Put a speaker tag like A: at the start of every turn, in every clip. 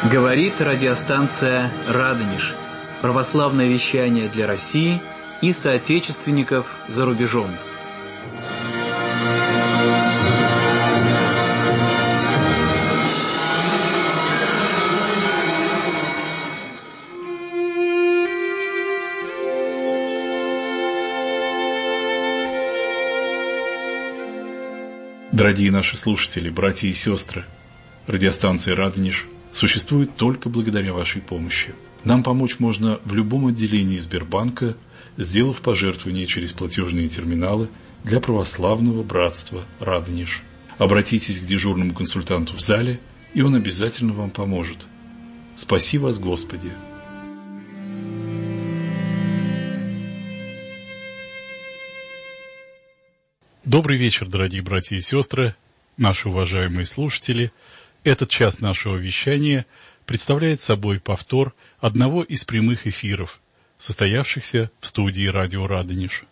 A: Говорит радиостанция «Радонеж». Православное вещание для России и соотечественников за рубежом.
B: Дорогие наши слушатели, братья и сестры, радиостанция «Радонеж» существует только благодаря вашей помощи. Нам помочь можно в любом отделении Сбербанка, сделав пожертвование через платежные терминалы для православного братства «Радонеж». Обратитесь к дежурному консультанту в зале, и он обязательно вам поможет. Спаси вас, Господи! Добрый вечер, дорогие братья и сестры, наши уважаемые слушатели. Этот час нашего вещания представляет собой повтор одного из прямых эфиров, состоявшихся в студии радио «Радонеж».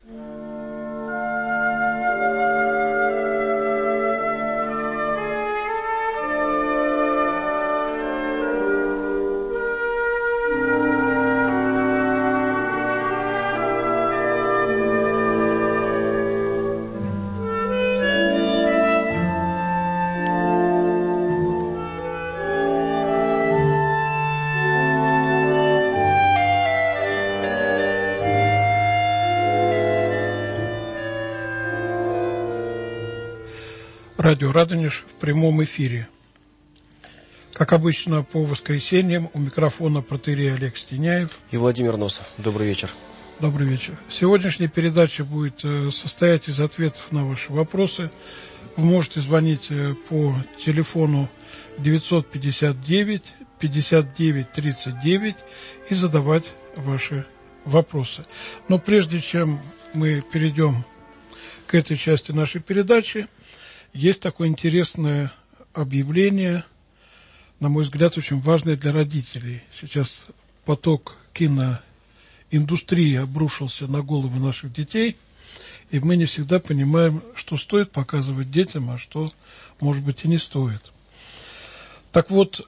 C: Радио «Радонеж» в прямом эфире. Как обычно, по воскресеньям у микрофона протоиерей Олег Стеняев
D: и Владимир Носов. Добрый вечер.
C: Добрый вечер. Сегодняшняя передача будет состоять из ответов на ваши вопросы. Вы можете звонить по телефону 959 59 39 и задавать ваши вопросы. Но прежде чем мы перейдем к этой части нашей передачи, есть такое интересное объявление, на мой взгляд, очень важное для родителей. Сейчас поток киноиндустрии обрушился на головы наших детей, и мы не всегда понимаем, что стоит показывать детям, а что, может быть, и не стоит. Так вот,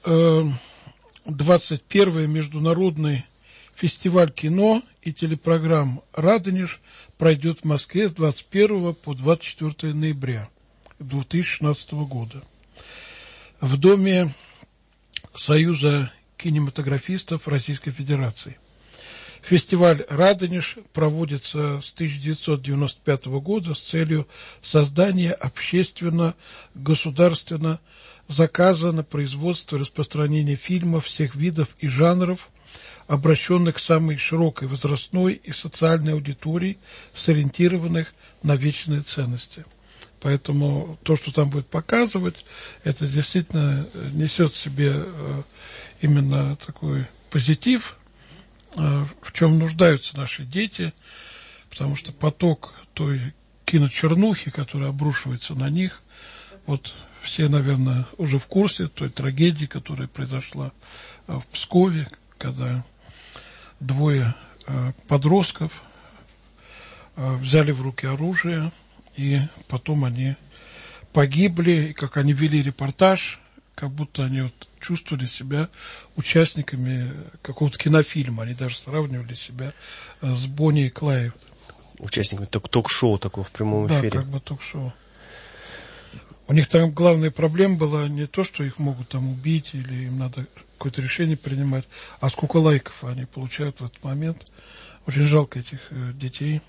C: 21-й международный фестиваль кино и телепрограмм «Радонеж» пройдет в Москве с 21 по 24 ноября. 2016 года. В Доме Союза кинематографистов Российской Федерации. Фестиваль «Радонеж» проводится с 1995 года с целью создания общественно-государственного заказа на производство и распространение фильмов всех видов и жанров, обращенных к самой широкой возрастной и социальной аудитории, сориентированных на вечные ценности. Поэтому то, что там будет показывать, это действительно несет в себе именно такой позитив, в чем нуждаются наши дети, потому что поток той киночернухи, которая обрушивается на них, вот все, наверное, уже в курсе той трагедии, которая произошла в Пскове, когда двое подростков взяли в руки оружие, и потом они погибли, и как они вели репортаж, как будто они вот чувствовали себя участниками какого-то кинофильма. Они даже сравнивали себя с Бонни и Клайд.
D: Участниками ток-шоу такого в прямом эфире.
C: Да, как бы ток-шоу. У них там главная проблема была не то, что их могут там убить, или им надо какое-то решение принимать, а сколько лайков они получают в этот момент. Очень жалко этих детей.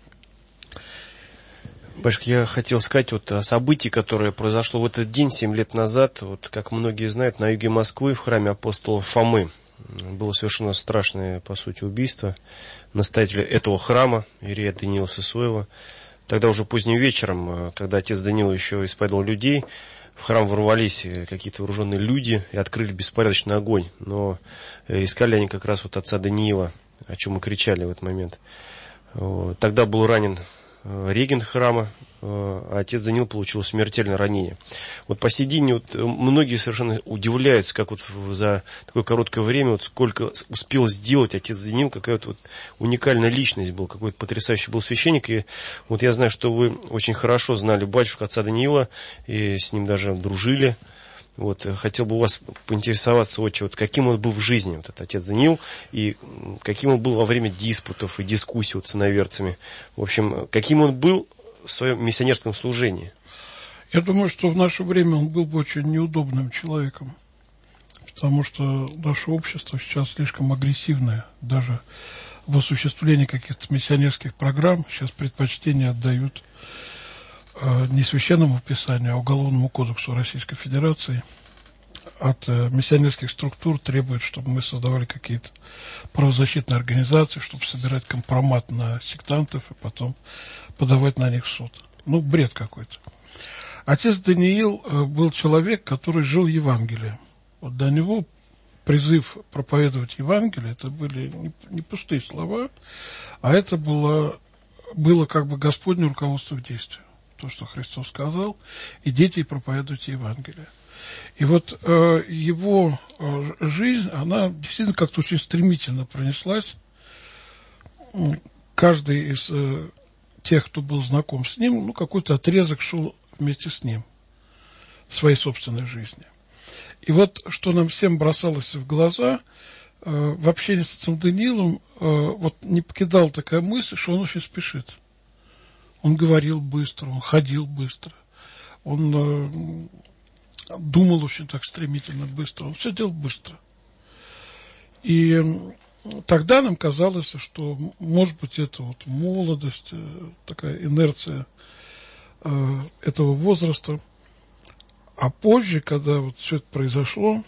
D: Батюшка, я хотел сказать вот о событии, которое произошло в этот день, 7 лет назад. Вот, как многие знают, на юге Москвы, в храме апостола Фомы, было совершено страшное, по сути, убийство настоятеля этого храма, иерея Даниила Сысоева. Тогда уже поздним вечером, когда отец Даниил еще исповедовал людей, в храм ворвались какие-то вооруженные люди и открыли беспорядочный огонь. Но искали они как раз вот отца Даниила, о чем мы кричали в этот момент. Тогда был ранен регент храма, а отец Даниил получил смертельное ранение. Вот по сей день вот многие совершенно удивляются, как вот за такое короткое время вот сколько успел сделать отец Даниил, какая-то вот уникальная личность был, какой-то потрясающий был священник. И вот я знаю, что вы очень хорошо знали батюшку отца Даниила и с ним даже дружили. Вот, хотел бы у вас поинтересоваться, отче, вот каким он был в жизни, вот этот отец Даниил, и каким он был во время диспутов и дискуссий вот с иноверцами. В общем, каким он был в своем миссионерском служении.
C: Я думаю, что в наше время он был бы очень неудобным человеком, потому что наше общество сейчас слишком агрессивное, даже в осуществлении каких-то миссионерских программ сейчас предпочтение отдают не священному писанию, а Уголовному кодексу Российской Федерации. От миссионерских структур требует, чтобы мы создавали какие-то правозащитные организации, чтобы собирать компромат на сектантов и потом подавать на них в суд. Ну, бред какой-то. Отец Даниил был человек, который жил Евангелием. Вот до него призыв проповедовать Евангелие, это были не пустые слова, а это было как бы Господне руководство к действию. То, что Христос сказал, идите и проповедуйте Евангелие. И вот его жизнь, она действительно как-то очень стремительно пронеслась. Каждый из тех, кто был знаком с ним, ну, какой-то отрезок шел вместе с ним в своей собственной жизни. И вот, что нам всем бросалось в глаза, в общении с отцом Даниилом, вот не покидала такая мысль, что он очень спешит. Он говорил быстро, он ходил быстро, он думал очень так стремительно быстро, он все делал быстро. И тогда нам казалось, что, может быть, это вот молодость, такая инерция этого возраста. А позже, когда вот все это произошло,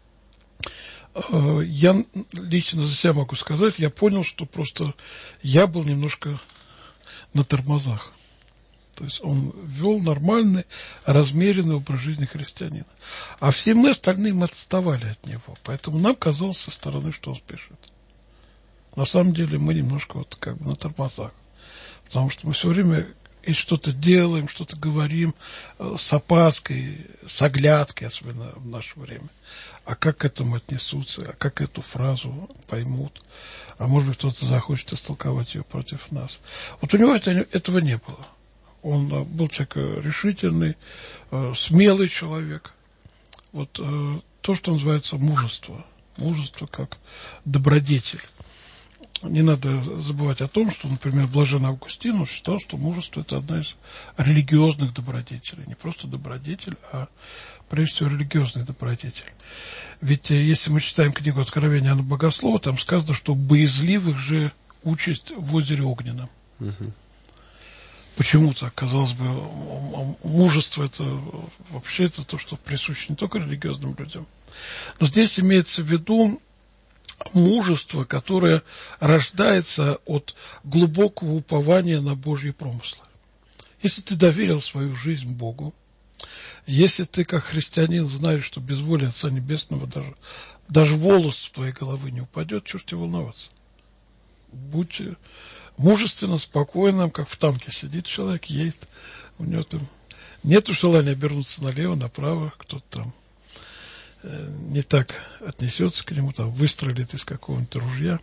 C: я лично за себя могу сказать, я понял, что просто я был немножко на тормозах. То есть он вел нормальный, размеренный образ жизни христианина. А все мы остальные мы отставали от него. Поэтому нам казалось со стороны, что он спешит. На самом деле мы немножко вот как бы на тормозах. Потому что мы все время и что-то делаем, что-то говорим с опаской, с оглядкой, особенно в наше время. А как к этому отнесутся, а как эту фразу поймут, а может быть кто-то захочет истолковать ее против нас. Вот у него этого не было. Он был человек решительный, смелый человек. Вот то, что называется мужество. Мужество как добродетель. Не надо забывать о том, что, например, блаженный Августин считал, что мужество – это одна из религиозных добродетелей. Не просто добродетель, а прежде всего религиозный добродетель. Ведь если мы читаем книгу Откровения Иоанна Богослова, там сказано, что боязливых же участь в озере Огненном. Угу. Почему так? Казалось бы, мужество – это вообще это то, что присуще не только религиозным людям. Но здесь имеется в виду мужество, которое рождается от глубокого упования на Божьи промыслы. Если ты доверил свою жизнь Богу, если ты, как христианин, знаешь, что без воли Отца Небесного даже волос с твоей головы не упадет, чего ж тебе волноваться? Будь мужественно, спокойным, как в танке сидит человек, едет, у него там нет желания обернуться налево, направо, кто-то там не так отнесется к нему, там выстрелит из какого-нибудь ружья.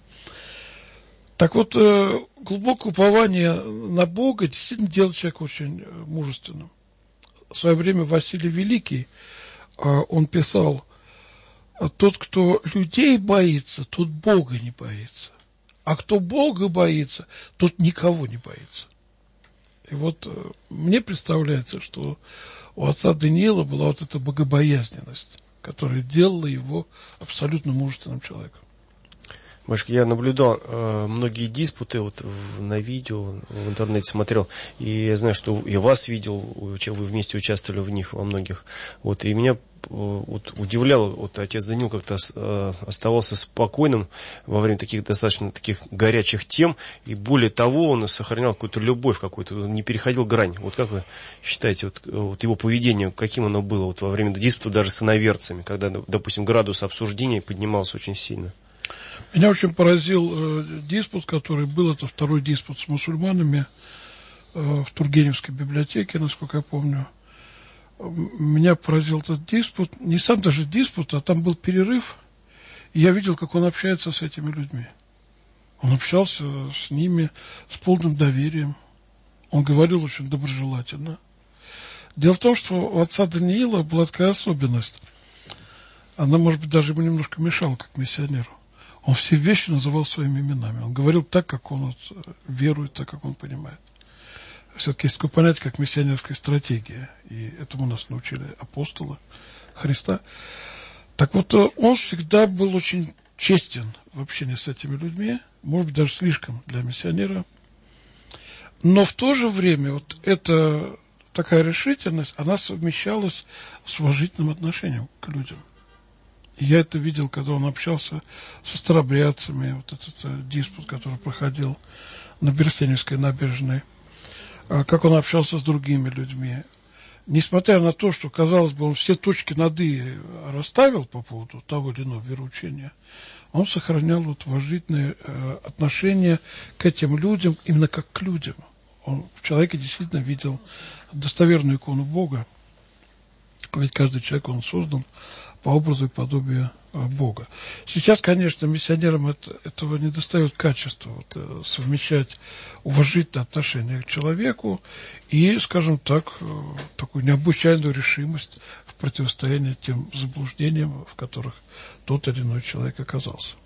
C: Так вот, глубокое упование на Бога действительно делает человека очень мужественным. В свое время Василий Великий, он писал: тот, кто людей боится, тот Бога не боится. А кто Бога боится, тот никого не боится. И вот мне представляется, что у отца Даниила была вот эта богобоязненность, которая делала его абсолютно мужественным человеком.
D: Батюшка, я наблюдал многие диспуты вот на видео, в интернете смотрел, и я знаю, что и вас видел, вы вместе участвовали в них во многих. Вот, и меня вот удивляло, вот отец Даниил как-то оставался спокойным во время таких достаточно таких горячих тем, и более того, он сохранял какую-то любовь, какую-то, не переходил грань. Вот как вы считаете, вот его поведение, каким оно было вот во время диспута даже с иноверцами, когда, допустим, градус обсуждения поднимался очень сильно?
C: Меня очень поразил диспут, который был, это второй диспут с мусульманами в Тургеневской библиотеке, насколько я помню. Меня поразил этот диспут, не сам даже диспут, а там был перерыв, и я видел, как он общается с этими людьми. Он общался с ними с полным доверием, он говорил очень доброжелательно. Дело в том, что у отца Даниила была такая особенность. она, может быть, даже ему немножко мешала, как миссионеру. Он все вещи называл своими именами. Он говорил так, как он вот верует, так, как он понимает. Все-таки есть такое понятие, как миссионерская стратегия. И этому нас научили апостолы Христа. Так вот, он всегда был очень честен в общении с этими людьми. Может быть, даже слишком для миссионера. Но в то же время вот эта такая решительность, она совмещалась с уважительным отношением к людям. И я это видел, когда он общался со старобрядцами, вот этот диспут, который проходил на Берестеневской набережной, как он общался с другими людьми. Несмотря на то, что, казалось бы, он все точки над «и» расставил по поводу того или иного вероучения, он сохранял вот уважительное отношение к этим людям, именно как к людям. Он в человеке действительно видел достоверную икону Бога. Ведь каждый человек, он создан по образу и подобию Бога. Сейчас, конечно, миссионерам этого не достает качества, вот, совмещать уважительное отношение к человеку и, скажем так, такую необычайную решимость в противостоянии тем заблуждениям, в которых тот или иной человек оказался.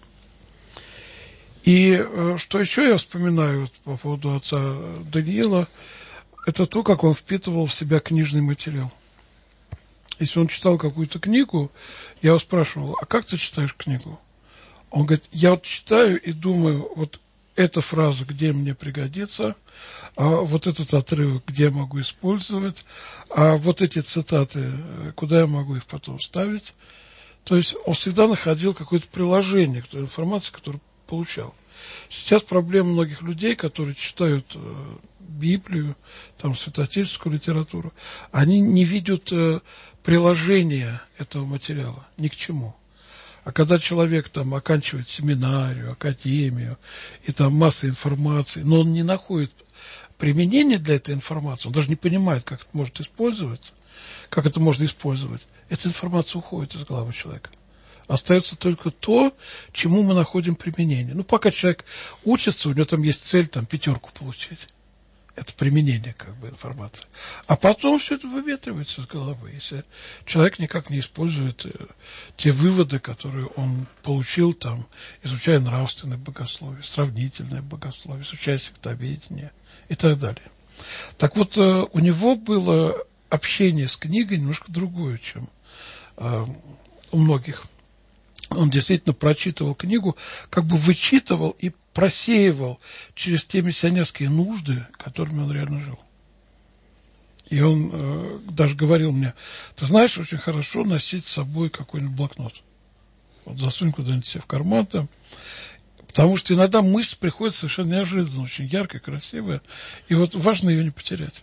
C: И что еще я вспоминаю вот, по поводу отца Даниила, это то, как он впитывал в себя книжный материал. Если он читал какую-то книгу, я его спрашивал, а как ты читаешь книгу? Он говорит, я вот читаю и думаю, вот эта фраза, где мне пригодится, а вот этот отрывок, где я могу использовать, а вот эти цитаты, куда я могу их потом вставить. То есть он всегда находил какое-то приложение к той информации, которую получал. Сейчас проблема многих людей, которые читают Библию, там, святоотеческую литературу, они не видят приложения этого материала ни к чему. А когда человек там оканчивает семинарию, академию, и там масса информации, но он не находит применения для этой информации, он даже не понимает, как это может использоваться, как это можно использовать, эта информация уходит из головы человека. Остается только то, чему мы находим применение. Ну, пока человек учится, у него там есть цель, там, 5 получить. Это применение, как бы, информации. А потом все это выветривается из головы, если человек никак не использует те выводы, которые он получил, там, изучая нравственное богословие, сравнительное богословие, изучая сектоведение и так далее. Так вот, у него было общение с книгой немножко другое, чем у многих. Он действительно прочитывал книгу, как бы вычитывал и просеивал через те миссионерские нужды, которыми он реально жил. И он даже говорил мне, ты знаешь, очень хорошо носить с собой какой-нибудь блокнот. Вот засунь куда-нибудь себе в карман там. Потому что иногда мысль приходит совершенно неожиданно, очень яркая, красивая. И вот важно ее не потерять.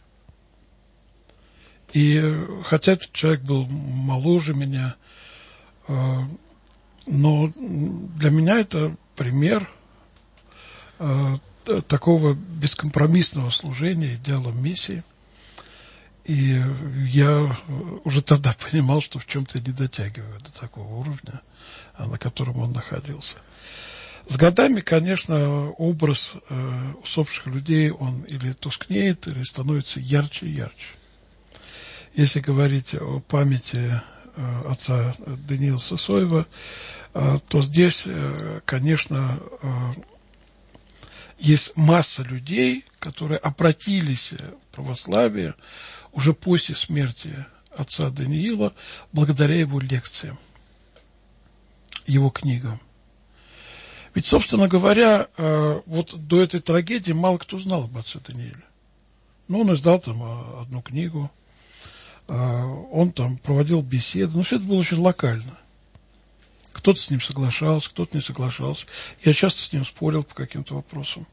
C: И хотя этот человек был моложе меня, но для меня это пример такого бескомпромиссного служения идеалам миссии. И я уже тогда понимал, что в чем-то не дотягиваю до такого уровня, на котором он находился. С годами, конечно, образ усопших людей, он или тускнеет, или становится ярче и ярче. Если говорить о памяти отца Даниила Сысоева, то здесь, конечно, есть масса людей, которые обратились в православие уже после смерти отца Даниила, благодаря его лекциям, его книгам. Ведь, собственно говоря, вот до этой трагедии мало кто знал об отце Данииле. Ну, он издал там одну книгу, он там проводил беседы, но все это было очень локально. Кто-то с ним соглашался, кто-то не соглашался. Я часто с ним спорил по каким-то вопросам.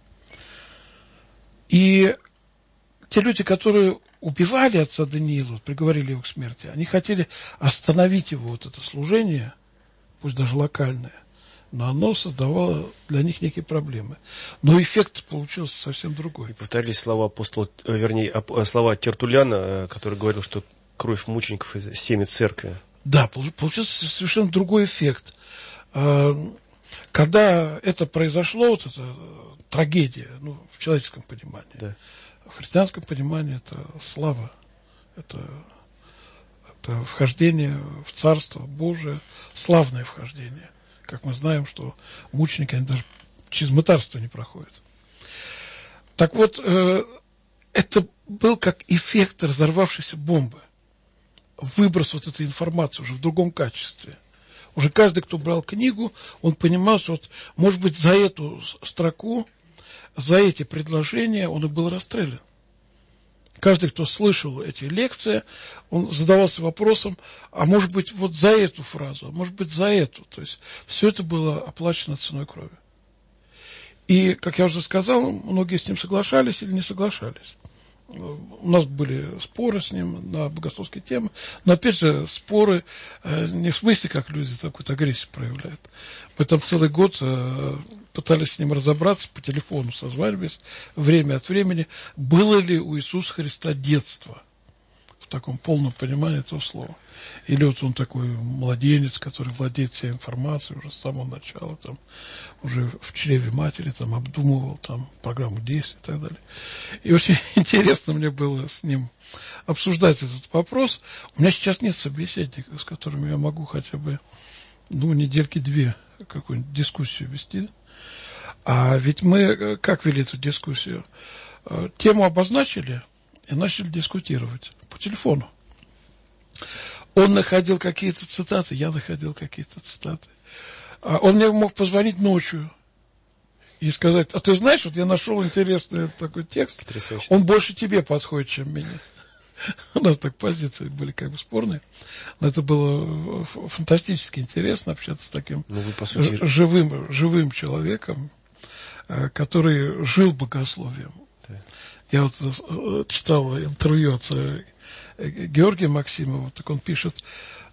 C: И те люди, которые убивали отца Даниила, приговорили его к смерти, они хотели остановить его вот это служение, пусть даже локальное, но оно создавало для них некие проблемы. Но эффект получился совсем другой. И
D: повторились слова слова Тертуллиана, который говорил, что кровь мучеников – семя церкви.
C: Да, получился совершенно другой эффект. Когда это произошло, вот эта трагедия, ну, в человеческом понимании,
D: да.
C: В христианском понимании это слава, это Это вхождение в Царство Божие, славное вхождение. Как мы знаем, что мученики, они даже через мытарство не проходят. Так вот, это был как эффект разорвавшейся бомбы. Выброс вот этой информации уже в другом качестве. Уже каждый, кто брал книгу, он понимал, что вот, может быть, за эту строку, за эти предложения он и был расстрелян. Каждый, кто слышал эти лекции, он задавался вопросом, а может быть, вот за эту фразу, а может быть, за эту. То есть, все это было оплачено ценой крови. И, как я уже сказал, многие с ним соглашались или не соглашались. У нас были споры с ним на богословские темы, но, опять же, споры не в смысле, как люди такую-то агрессию проявляют. Мы там целый год пытались с ним разобраться, по телефону созванивались, время от времени, было ли у Иисуса Христа детство, в таком полном понимании этого слова. Или вот он такой младенец, который владеет всей информацией уже с самого начала, там, уже в чреве матери там, обдумывал там, программу действий и так далее. И очень интересно мне было с ним обсуждать этот вопрос. У меня сейчас нет собеседника, с которыми я могу хотя бы недельки-две какую-нибудь дискуссию вести. А ведь мы как вели эту дискуссию? Тему обозначили и начали дискутировать по телефону. Он находил какие-то цитаты, я находил какие-то цитаты. Он мне мог позвонить ночью и сказать, а ты знаешь, вот я нашел интересный такой текст, потрясающе. Он больше тебе подходит, чем мне. У нас так позиции были как бы спорные, но это было фантастически интересно общаться с таким живым человеком, который жил богословием. Да. Я вот читал интервью отца Георгия Максимова, так он пишет,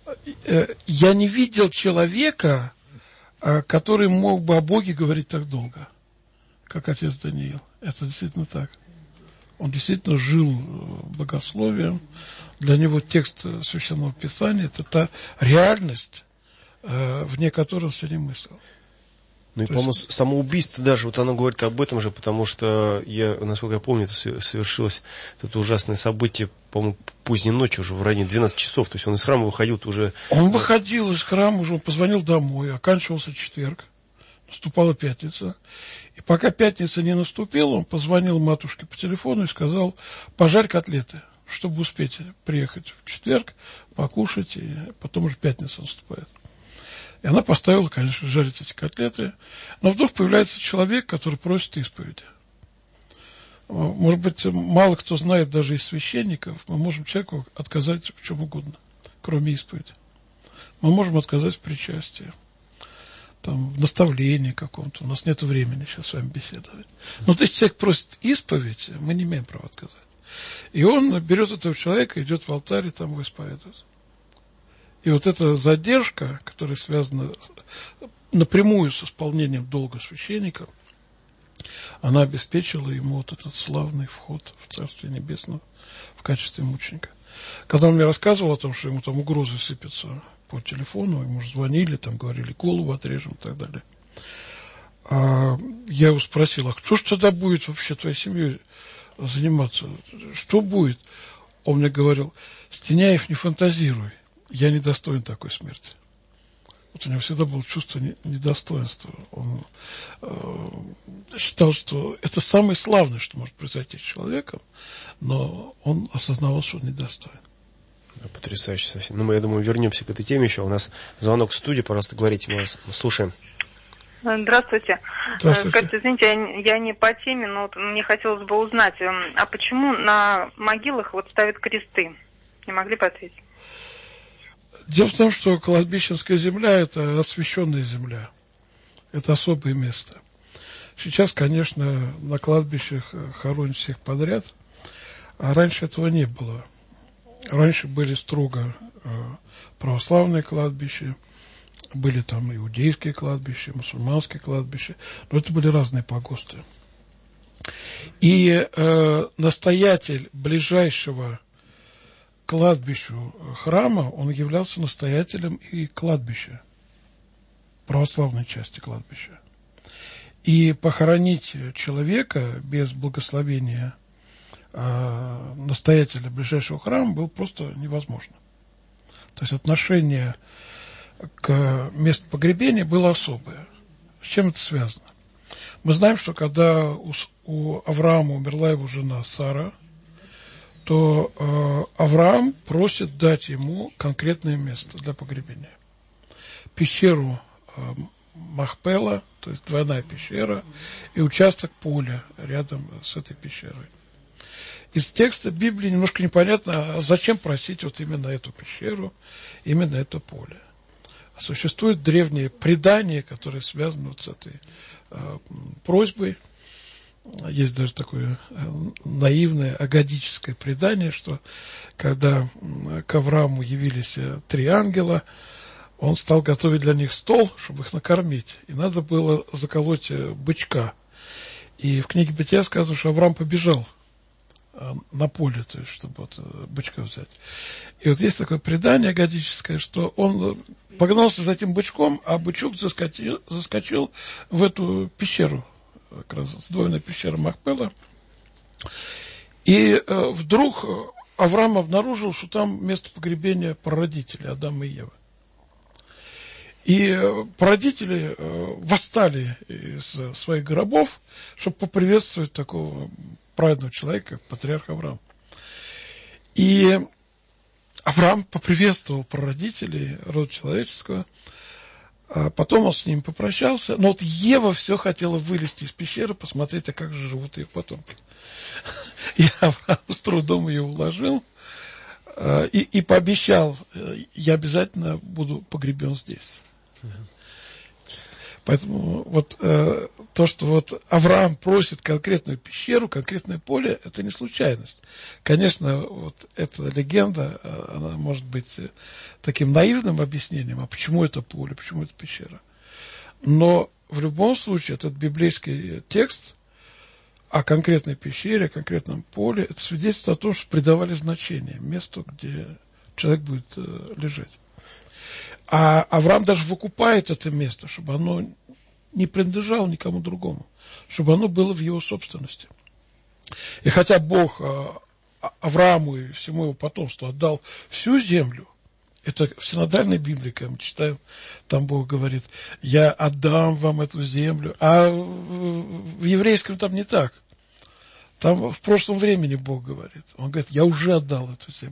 C: я не видел человека, который мог бы о Боге говорить так долго, как отец Даниил. Это действительно так. Он действительно жил богословием. Для него текст Священного Писания – это та реальность, вне которой он все не мыслил.
D: Ну и, по-моему, самоубийство даже, вот оно говорит об этом же, потому что, насколько я помню, это совершилось это ужасное событие, по-моему, поздней ночью, уже в районе 12 часов, то есть он из храма выходил уже...
C: Он выходил из храма, уже он позвонил домой, оканчивался четверг, наступала пятница, и пока пятница не наступила, он позвонил матушке по телефону и сказал, пожарь котлеты, чтобы успеть приехать в четверг, покушать, и потом уже пятница наступает. И она поставила, конечно, жарить эти котлеты. Но вдруг появляется человек, который просит исповеди. Может быть, мало кто знает даже из священников, мы можем человеку отказать в чем угодно, кроме исповеди. Мы можем отказать в причастии, там, в наставлении каком-то. У нас нет времени сейчас с вами беседовать. Но если человек просит исповедь, мы не имеем права отказать. И он берет этого человека, идет в алтарь и там его исповедует. И вот эта задержка, которая связана напрямую с исполнением долга священника, она обеспечила ему вот этот славный вход в Царствие Небесное в качестве мученика. Когда он мне рассказывал о том, что ему там угрозы сыпятся по телефону, ему же звонили, там говорили, голову отрежем и так далее. Я его спросил, а кто же тогда будет вообще твоей семьей заниматься? Что будет? Он мне говорил, Стеняев, не фантазируй. Я не достоин такой смерти. Вот у него всегда было чувство недостоинства. Он считал, что это самое славное, что может произойти с человеком, но он осознавал, что он недостоин.
D: Потрясающе совсем. Ну, мы, я думаю, вернемся к этой теме еще. У нас звонок в студии, пожалуйста, говорите, мы вас слушаем.
E: Здравствуйте.
C: Здравствуйте.
E: Скажите, извините, я не по теме, но вот мне хотелось бы узнать, а почему на могилах вот ставят кресты? Не могли бы ответить?
C: Дело в том, что кладбищенская земля – это освященная земля. Это особое место. Сейчас, конечно, на кладбищах хоронят всех подряд, а раньше этого не было. Раньше были строго православные кладбища, были там иудейские кладбища, мусульманские кладбища, но это были разные погосты. И настоятель ближайшего кладбищу храма, он являлся настоятелем и кладбища, православной части кладбища. И похоронить человека без благословения настоятеля ближайшего храма было просто невозможно. То есть отношение к месту погребения было особое. С чем это связано? Мы знаем, что когда у Авраама умерла его жена Сара, то Авраам просит дать ему конкретное место для погребения. Пещеру Махпела, то есть двойная пещера, и участок поля рядом с этой пещерой. Из текста Библии немножко непонятно, зачем просить вот именно эту пещеру, именно это поле. Существует древнее предание, которое связано вот с этой просьбой. Есть даже такое наивное, агадическое предание, что когда к Аврааму явились 3 ангела, он стал готовить для них стол, чтобы их накормить. И надо было заколоть бычка. И в книге Бытия сказано, что Авраам побежал на поле, то есть, чтобы вот бычка взять. И вот есть такое предание агадическое, что он погнался за этим бычком, а бычок заскочил в эту пещеру, как раз сдвоенная пещера Махпела. И вдруг Авраам обнаружил, что там место погребения прародителей Адама и Евы. И прародители восстали из своих гробов, чтобы поприветствовать такого праведного человека, как патриарх Авраам. И Авраам поприветствовал прародителей рода человеческого, а потом он с ними попрощался. Но вот Ева все хотела вылезти из пещеры, посмотреть, а как же живут ее потомки. И Авраам с трудом ее уложил и пообещал: я обязательно буду погребен здесь. Поэтому вот то, что вот Авраам просит конкретную пещеру, конкретное поле, это не случайность. Конечно, вот эта легенда, она может быть таким наивным объяснением, а почему это поле, почему это пещера. Но в любом случае этот библейский текст о конкретной пещере, о конкретном поле, это свидетельство о том, что придавали значение месту, где человек будет лежать. А Авраам даже выкупает это место, чтобы оно не принадлежало никому другому, чтобы оно было в его собственности. И хотя Бог Аврааму и всему его потомству отдал всю землю, это в синодальной Библии, когда мы читаем, там Бог говорит: я отдам вам эту землю. А в еврейском там не так. Там в прошлом времени Бог говорит. Он говорит: я уже отдал эту землю.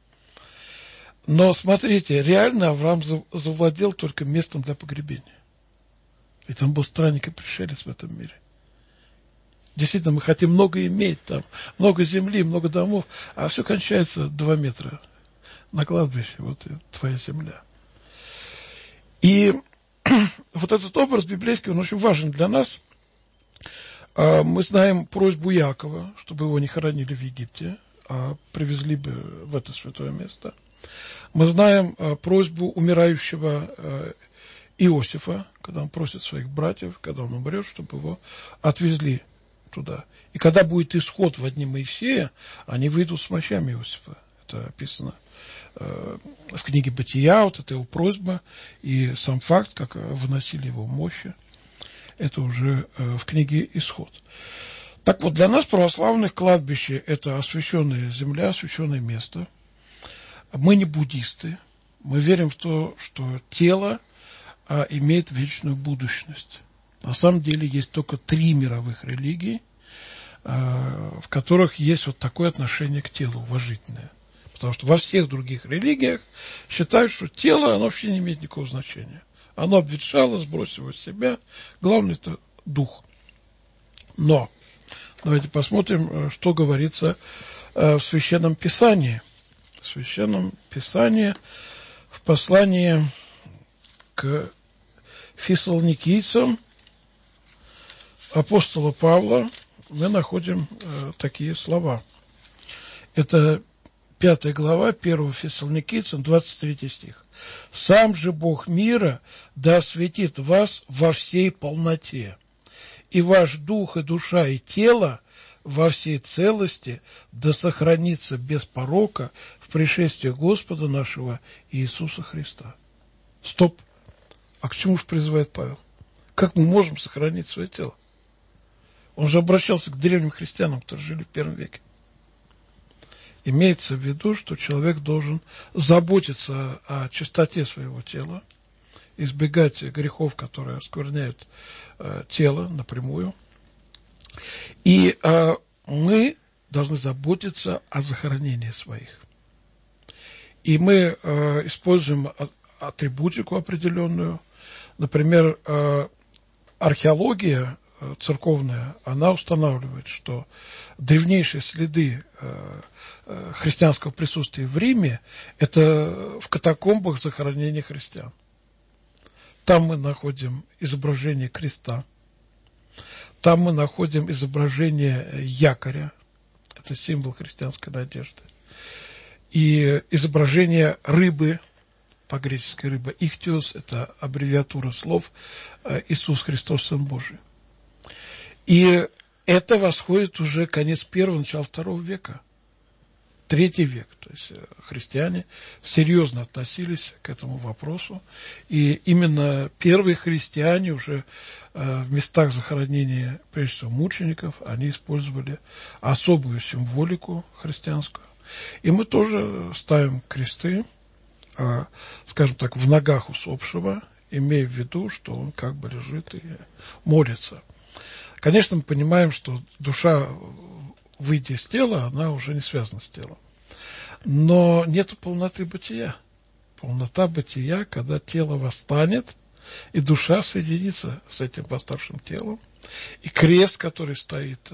C: Но смотрите, реально Авраам завладел только местом для погребения. И там был странник и пришелец в этом мире. Действительно, мы хотим много иметь там, много земли, много домов, а все кончается 2 метра на кладбище, вот твоя земля. И вот этот образ библейский, он очень важен для нас. Мы знаем просьбу Иакова, чтобы его не хоронили в Египте, а привезли бы в это святое место. Мы знаем просьбу умирающего Иосифа, когда он просит своих братьев, когда он умрет, чтобы его отвезли туда. И когда будет исход во дни Моисея, они выйдут с мощами Иосифа. Это описано в книге Бытия, вот это его просьба, и сам факт, как выносили его мощи, это уже в книге Исход. Так вот, для нас, православных, кладбище – это освященная земля, освященное место. Мы не буддисты, мы верим в то, что тело имеет вечную будущность. На самом деле есть только 3 мировых религии, в которых есть вот такое отношение к телу уважительное. Потому что во всех других религиях считают, что тело, оно вообще не имеет никакого значения. Оно обветшало, сбросило с себя. Главное – это дух. Но давайте посмотрим, что говорится в Священном Писании. В Священном Писании, в послании к фессалоникийцам апостола Павла мы находим такие слова. Это 5 глава 1 Фессалоникийцам, 23 стих. «Сам же Бог мира да осветит вас во всей полноте, и ваш дух, и душа, и тело во всей целости да сохранится без порока в пришествии Господа нашего Иисуса Христа». Стоп! А к чему же призывает Павел? Как мы можем сохранить свое тело? Он же обращался к древним христианам, которые жили в 1 веке. Имеется в виду, что человек должен заботиться о чистоте своего тела, избегать грехов, которые оскверняют тело напрямую. И мы должны заботиться о захоронении своих. И мы используем атрибутику определенную. Например, археология церковная, она устанавливает, что древнейшие следы христианского присутствия в Риме – это в катакомбах захоронения христиан. Там мы находим изображение креста, там мы находим изображение якоря, это символ христианской надежды, и изображение рыбы, по-гречески рыба, ихтиос, это аббревиатура слов Иисус Христос, Сын Божий. И это восходит уже конец первого, начало второго века, третий век. То есть христиане серьезно относились к этому вопросу. И именно первые христиане уже в местах захоронения, прежде всего, мучеников, они использовали особую символику христианскую. И мы тоже ставим кресты, скажем так, в ногах усопшего, имея в виду, что он как бы лежит и молится. Конечно, мы понимаем, что душа, выйдя из тела, она уже не связана с телом. Но нет полноты бытия. Полнота бытия, когда тело восстанет, и душа соединится с этим восставшим телом. И крест, который стоит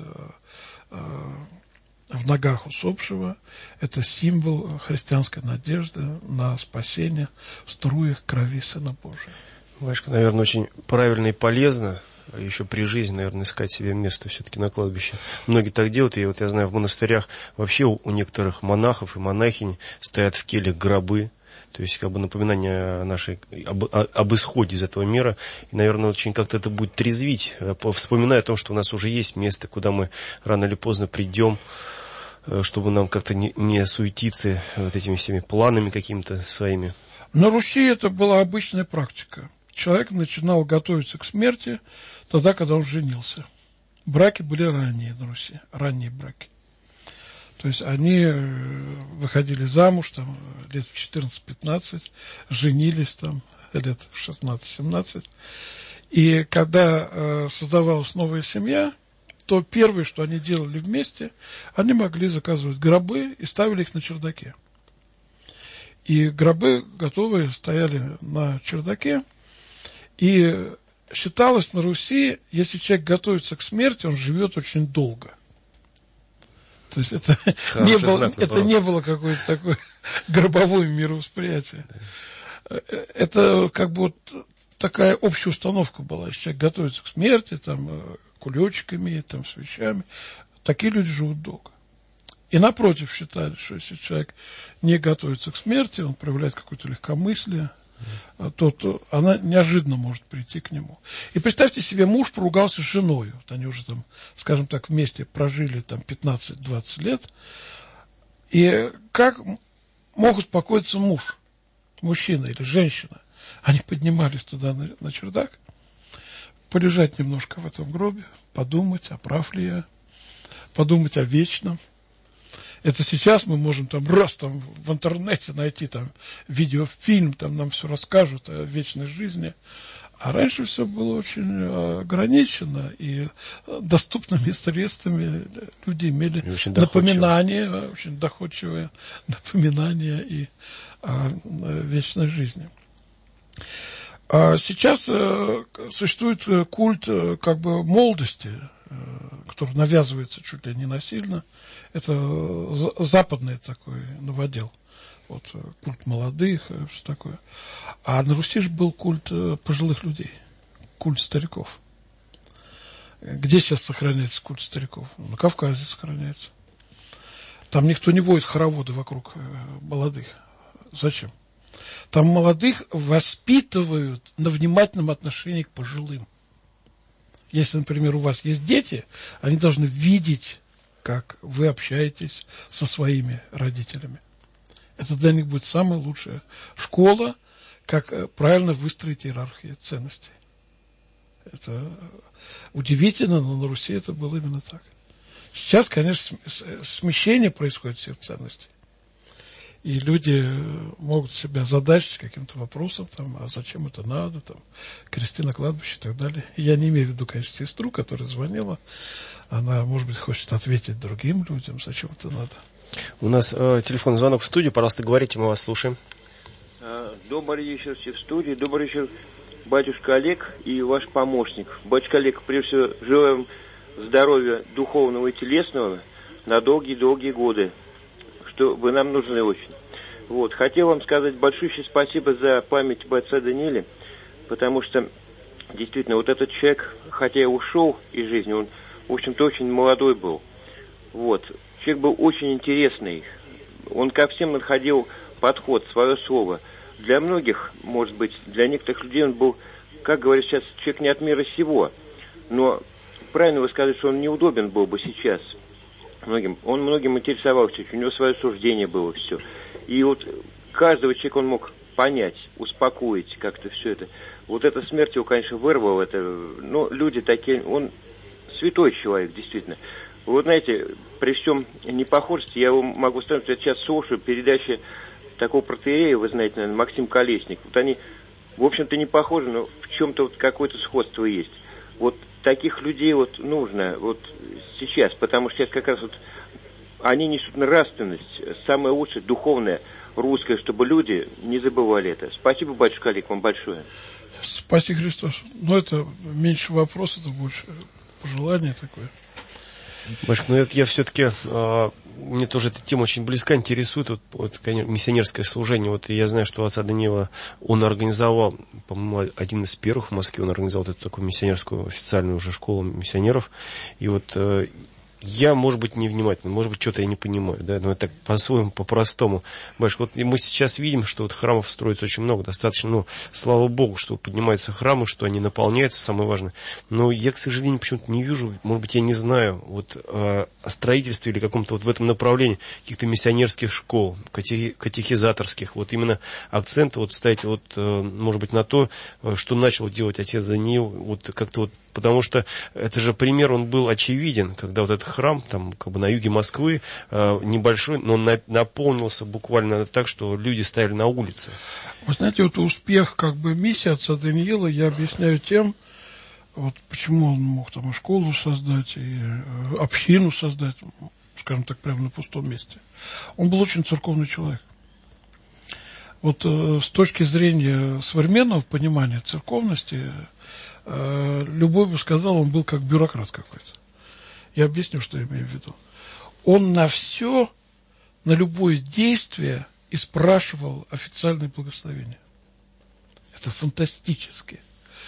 C: в ногах усопшего, это символ христианской надежды на спасение в струях крови Сына Божия.
D: Батюшка, наверное, очень правильно и полезно еще при жизни, наверное, искать себе место все-таки на кладбище. Многие так делают, и вот я знаю, в монастырях вообще у некоторых монахов и монахинь стоят в келях гробы, то есть как бы напоминание об исходе из этого мира. И, наверное, очень как-то это будет трезвить, вспоминая о том, что у нас уже есть место, куда мы рано или поздно придем, чтобы нам как-то не суетиться вот этими всеми планами какими-то своими.
C: На Руси это была обычная практика. Человек начинал готовиться к смерти тогда, когда он женился. Браки были ранние на Руси, ранние браки. То есть они выходили замуж там, лет в 14-15, женились там, лет в 16-17. И когда создавалась новая семья, то первое, что они делали вместе, они могли заказывать гробы и ставили их на чердаке. И гробы готовые стояли на чердаке. И считалось на Руси, если человек готовится к смерти, он живет очень долго. То есть это не было какое-то такое гробовое мировосприятие. Это как бы вот такая общая установка была. Если человек готовится к смерти, там, кулечками, там, свечами, такие люди живут долго. И напротив считали, что если человек не готовится к смерти, он проявляет какое-то легкомыслие, то она неожиданно может прийти к нему. И представьте себе, муж поругался с женой. Вот они уже там, скажем так, вместе прожили там 15-20 лет. И как мог успокоиться муж, мужчина или женщина? Они поднимались туда на чердак, полежать немножко в этом гробе, подумать, а прав ли я, подумать о вечном. Это сейчас мы можем там там в интернете найти там видеофильм, там нам все расскажут о вечной жизни. А раньше все было очень ограничено, и доступными средствами люди имели напоминания, очень доходчивые напоминания и о вечной жизни. А сейчас существует культ как бы молодости, который навязывается чуть ли не насильно. Это западный такой новодел. Вот, культ молодых, что такое. А на Руси же был культ пожилых людей, культ стариков. Где сейчас сохраняется культ стариков? На Кавказе сохраняется. Там никто не водит хороводы вокруг молодых. Зачем? Там молодых воспитывают на внимательном отношении к пожилым. Если, например, у вас есть дети, они должны видеть, как вы общаетесь со своими родителями. Это для них будет самая лучшая школа, как правильно выстроить иерархию ценностей. Это удивительно, но на Руси это было именно так. Сейчас, конечно, смещение происходит всех ценностей. И люди могут себя задачить каким-то вопросом, там, а зачем это надо, там, кресты на кладбище и так далее. И я не имею в виду, конечно, сестру, которая звонила. Она, может быть, хочет ответить другим людям, зачем это надо.
D: У нас телефонный звонок в студию. Пожалуйста, говорите, мы вас слушаем.
F: Добрый вечер все в студии. Добрый вечер, батюшка Олег и ваш помощник. Батюшка Олег, прежде всего, желаем здоровья духовного и телесного на долгие-долгие годы, что вы нам нужны очень. Вот. Хотел вам сказать большое спасибо за память об отце Данииле, потому что действительно вот этот человек, хотя и ушел из жизни, он, в общем-то, очень молодой был. Вот. Человек был очень интересный. Он ко всем находил подход, свое слово. Для многих, может быть, для некоторых людей он был, как говорят сейчас, человек не от мира сего. Но правильно вы сказали, что он неудобен был бы сейчас многим. Он многим интересовался, у него свое суждение было все. И вот каждого человека он мог понять, успокоить как-то все это. Вот эта смерть его, конечно, вырвала. Это, ну, люди такие, он святой человек, действительно. Вы знаете, при всем непохожести, я вам могу сказать, что я сейчас слушаю передачи такого протоиерея, вы знаете, наверное, Максим Колесник. Вот они, в общем-то, не похожи, но в чем-то вот какое-то сходство есть. Вот таких людей вот нужно вот сейчас, потому что сейчас как раз вот они несут нравственность, самое лучшее, духовное, русское, чтобы люди не забывали это. Спасибо, батюшка Олег, вам большое.
C: Спаси Христос. Но это меньше вопрос, это больше пожелание такое.
D: Батюшка, ну я все-таки, мне тоже эта тема очень близка, интересует, вот, конечно, миссионерское служение. Вот я знаю, что отца Даниила, он организовал, по-моему, один из первых в Москве, он организовал эту такую миссионерскую официальную уже школу миссионеров. И вот я, может быть, невнимательный, может быть, что-то я не понимаю, да, но это так по-своему, по-простому. Батюшка, вот мы сейчас видим, что вот храмов строится очень много, достаточно, ну, слава Богу, что поднимаются храмы, что они наполняются, самое важное. Но я, к сожалению, почему-то не вижу, может быть, я не знаю, вот о строительстве или каком-то вот в этом направлении каких-то миссионерских школ, катехизаторских, вот именно акцент вот ставить вот, может быть, на то, что начал делать отец Даниил, вот как-то вот, потому что это же пример, он был очевиден, когда вот этот храм там как бы на юге Москвы небольшой, но он наполнился буквально так, что люди стояли на улице.
C: Вы знаете, вот успех как бы миссии отца Даниила я объясняю тем, вот почему он мог там и школу создать, и общину создать, скажем так, прямо на пустом месте. Он был очень церковный человек. Вот с точки зрения современного понимания церковности, любой бы сказал, он был как бюрократ какой-то. Я объясню, что я имею в виду. Он на все, на любое действие и спрашивал официальное благословение. Это фантастически.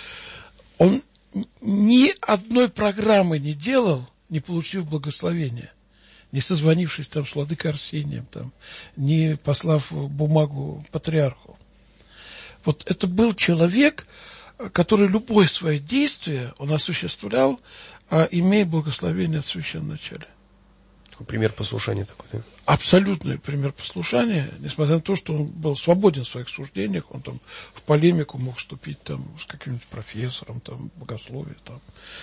C: Он ни одной программы не делал, не получив благословения. Не созвонившись там с владыкой Арсением, там, не послав бумагу патриарху. Вот это был человек, который любое свое действие он осуществлял, имея благословение от священноначалия.
D: Пример послушания такой, да?
C: Абсолютный пример послушания, несмотря на то, что он был свободен в своих суждениях, он там в полемику мог вступить там с каким-нибудь профессором, там, богословия, там,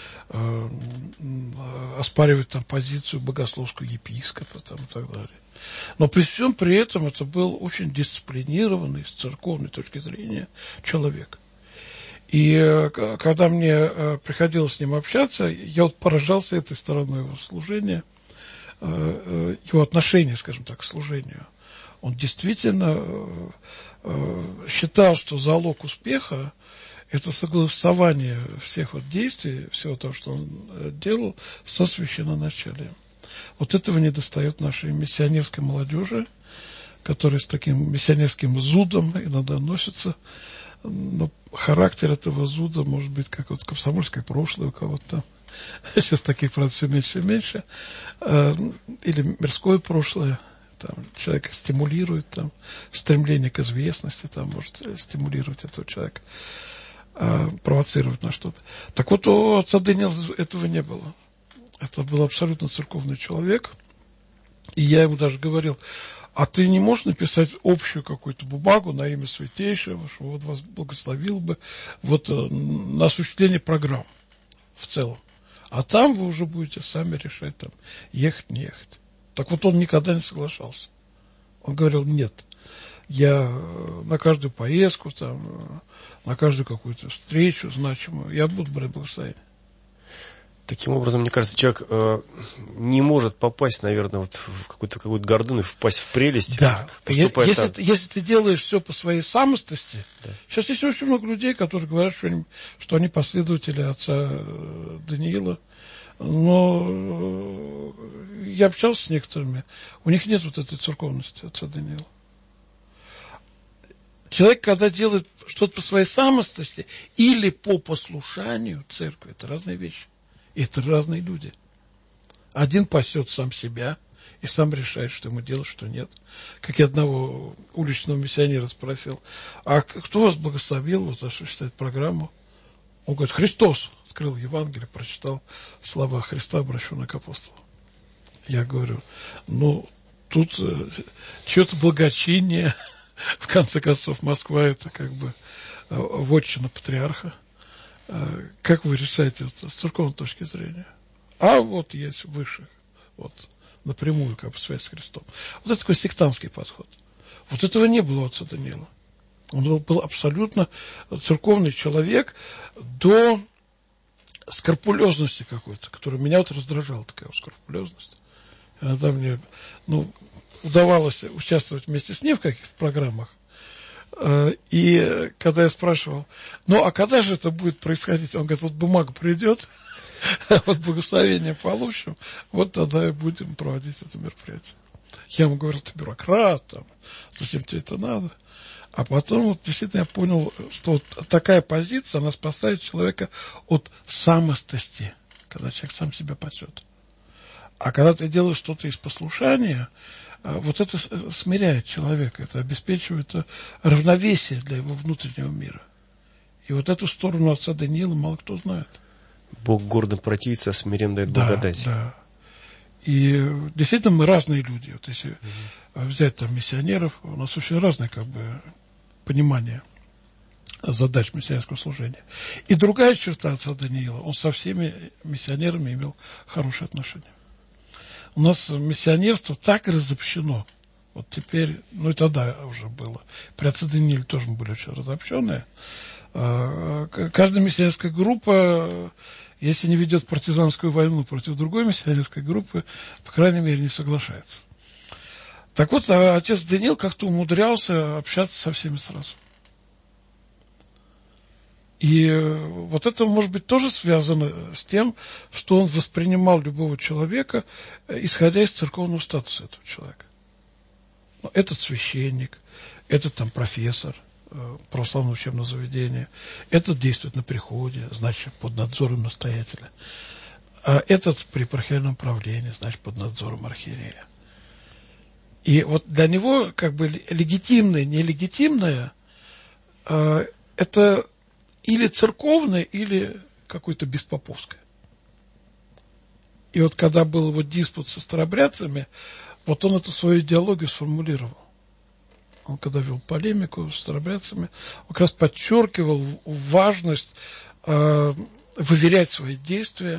C: оспаривать там позицию богословского епископа, там, и так далее. Но при всем при этом это был очень дисциплинированный с церковной точки зрения человек. И когда мне приходилось с ним общаться, я вот поражался этой стороной его служения, его отношения, скажем так, к служению. Он действительно считал, что залог успеха – это согласование всех вот действий, всего того, что он делал, со священноначалием. Вот этого недостает нашей миссионерской молодежи, которая с таким миссионерским зудом иногда носится. Но характер этого зуда может быть как вот комсомольское прошлое у кого-то там. Сейчас таких, правда, все меньше и меньше. Или мирское прошлое. Там, человека стимулирует, там, стремление к известности, там, может стимулировать этого человека, провоцировать на что-то. Так вот, у отца Даниила этого не было. Это был абсолютно церковный человек. И я ему даже говорил: а ты не можешь написать общую какую-то бумагу на имя Святейшего, что вот вас благословил бы вот, на осуществление программ в целом. А там вы уже будете сами решать, там, ехать, не ехать. Так вот он никогда не соглашался. Он говорил, нет, я на каждую поездку, там, на каждую какую-то встречу значимую, я буду брать благословение.
D: Таким образом, мне кажется, человек не может попасть, наверное, вот в какую-то гордыню, впасть в прелесть.
C: Да, если ты делаешь все по своей самостости,
D: да.
C: Сейчас есть очень много людей, которые говорят, что они последователи отца Даниила, но я общался с некоторыми, у них нет вот этой церковности отца Даниила. Человек, когда делает что-то по своей самостости или по послушанию церкви, это разные вещи. И это разные люди. Один пасет сам себя и сам решает, что ему делать, что нет. Как я одного уличного миссионера спросил, а кто вас благословил, вот за что читает программу? Он говорит, Христос. Открыл Евангелие, прочитал слова Христа, обращенные к апостолу. Я говорю, тут что-то благочиние. В конце концов, Москва это как бы вотчина патриарха. Как вы решаете это с церковной точки зрения? А вот есть выше, вот напрямую, как бы связь с Христом. Вот это такой сектантский подход. Вот этого не было у отца Даниила. Он был абсолютно церковный человек до скрупулезности какой-то, которая меня вот раздражала, такая вот скрупулезность. Иногда мне, удавалось участвовать вместе с ним в каких-то программах. И когда я спрашивал, а когда же это будет происходить? Он говорит, вот бумага придет, вот благословение получим, вот тогда и будем проводить это мероприятие. Я ему говорю, ты бюрократ, там, зачем тебе это надо? А потом вот действительно я понял, что вот такая позиция, она спасает человека от самостости, когда человек сам себя пасет. А когда ты делаешь что-то из послушания, вот это смиряет человека, это обеспечивает равновесие для его внутреннего мира. И вот эту сторону отца Даниила мало кто знает.
D: Бог гордым противится, а смирен дает благодать.
C: Да. И действительно мы разные люди. Вот если взять там миссионеров, у нас очень разное как бы понимание задач миссионерского служения. И другая черта отца Даниила, он со всеми миссионерами имел хорошие отношения. У нас миссионерство так разобщено. Вот теперь, и тогда уже было. При отце Данииле тоже мы были очень разобщенные. Каждая миссионерская группа, если не ведет партизанскую войну против другой миссионерской группы, по крайней мере, не соглашается. Так вот, отец Даниил как-то умудрялся общаться со всеми сразу. И вот это, может быть, тоже связано с тем, что он воспринимал любого человека, исходя из церковного статуса этого человека. Этот священник, этот там профессор православного учебного заведения, этот действует на приходе, значит, под надзором настоятеля. А этот при епархиальном правлении, значит, под надзором архиерея. И вот для него как бы легитимное, нелегитимное, это или церковное, или какое-то беспоповское. И вот когда был вот диспут со старобрядцами, вот он эту свою идеологию сформулировал. Он когда вел полемику с старобрядцами, он как раз подчеркивал важность выверять свои действия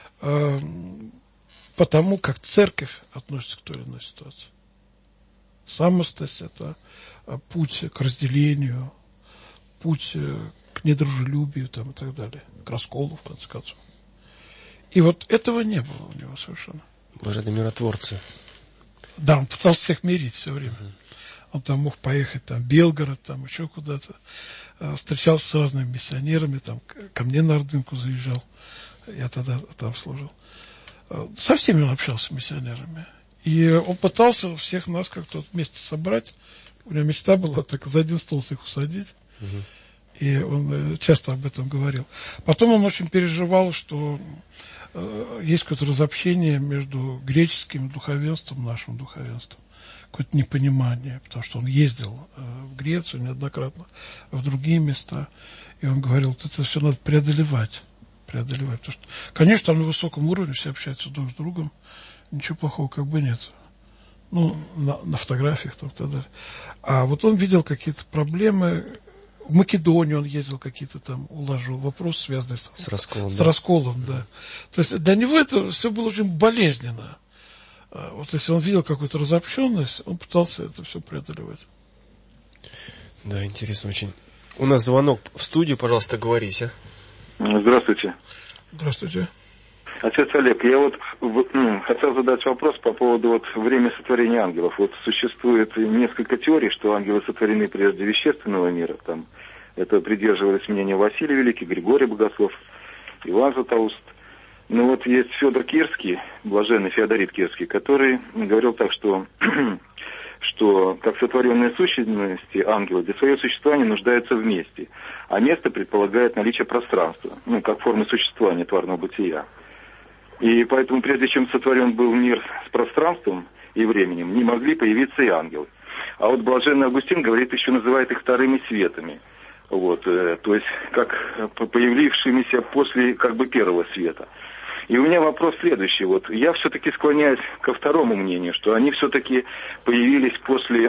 C: по тому, как церковь относится к той или иной ситуации. Самостость – это путь к разделению, путь к недружелюбию там, и так далее, к расколу, в конце концов. И вот этого не было у него совершенно.
D: Блаженные миротворцы.
C: Да, он пытался всех мирить все время. Он там мог поехать там, в Белгород, там еще куда-то. Встречался с разными миссионерами, там, ко мне на Ордынку заезжал. Я тогда там служил. Со всеми он общался с миссионерами. И он пытался всех нас как-то вместе собрать. У него мечта была так за один стол всех усадить. И он часто об этом говорил. Потом он очень переживал, что есть какое-то разобщение между греческим духовенством, нашим духовенством. Какое-то непонимание, потому что он ездил в Грецию неоднократно, в другие места. И он говорил, это все надо преодолевать. Потому что, конечно, там на высоком уровне все общаются друг с другом. Ничего плохого как бы нет. На фотографиях там и так далее. А вот он видел какие-то проблемы в Македонию он ездил, какие-то там уложил вопросы, связанные с
D: расколом.
C: Расколом, да. То есть для него это все было очень болезненно. Вот если он видел какую-то разобщенность, он пытался это все преодолевать.
D: Да, интересно очень. У нас звонок в студию, пожалуйста, говорите.
G: Здравствуйте.
C: Здравствуйте.
G: Отец Олег, я вот хотел задать вопрос по поводу вот времени сотворения ангелов. Вот существует несколько теорий, что ангелы сотворены прежде вещественного мира. Там это придерживались мнения Василий Великий, Григорий Богослов, Иоанн Златоуст. Но вот есть Федор Кирский, блаженный Феодорит Кирский, который говорил так, что как сотворенные сущности ангелы для своего существования нуждаются вместе, а место предполагает наличие пространства, как формы существования тварного бытия. И поэтому, прежде чем сотворен был мир с пространством и временем, не могли появиться и ангелы. А вот блаженный Августин говорит, еще называет их вторыми светами. Вот, то есть, как появившимися после первого света. И у меня вопрос следующий. Вот, я все-таки склоняюсь ко второму мнению, что они все-таки появились после,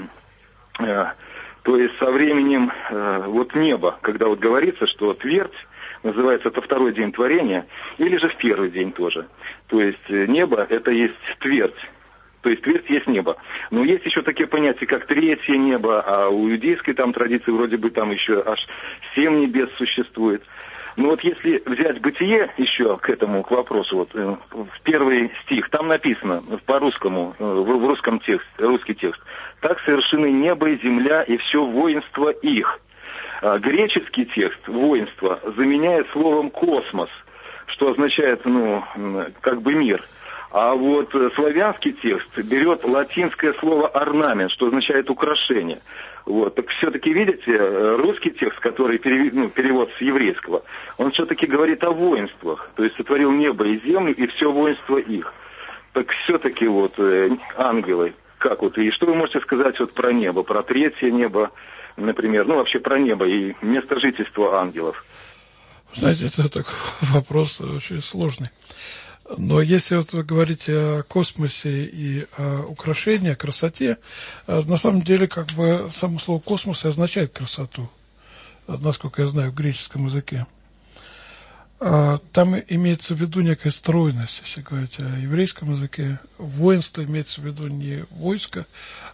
G: то есть со временем неба, когда вот говорится, что твердь называется это второй день творения, или же в первый день тоже. То есть небо это есть твердь. То есть твердь есть небо. Но есть еще такие понятия, как третье небо, а у иудейской там традиции вроде бы там еще аж 7 небес существует. Но вот если взять бытие еще к вопросу, в первый стих, там написано по-русскому, в русском тексте, русский текст, так совершены небо и земля и все воинство их. Греческий текст воинство заменяет словом космос, что означает, мир. А вот славянский текст берет латинское слово орнамент, что означает украшение. Вот. Так все-таки, видите, русский текст, который перевод с еврейского, он все-таки говорит о воинствах. То есть сотворил небо и землю и все воинство их. Так все-таки ангелы, и что вы можете сказать про небо, про третье небо, например, вообще про небо и место жительства ангелов?
C: Знаете, это такой вопрос очень сложный. Но если вы говорите о космосе и о украшении, о красоте, на самом деле, само слово «космос» и означает красоту, насколько я знаю, в греческом языке. Там имеется в виду некая стройность, если говорить о еврейском языке. Воинство имеется в виду не войско,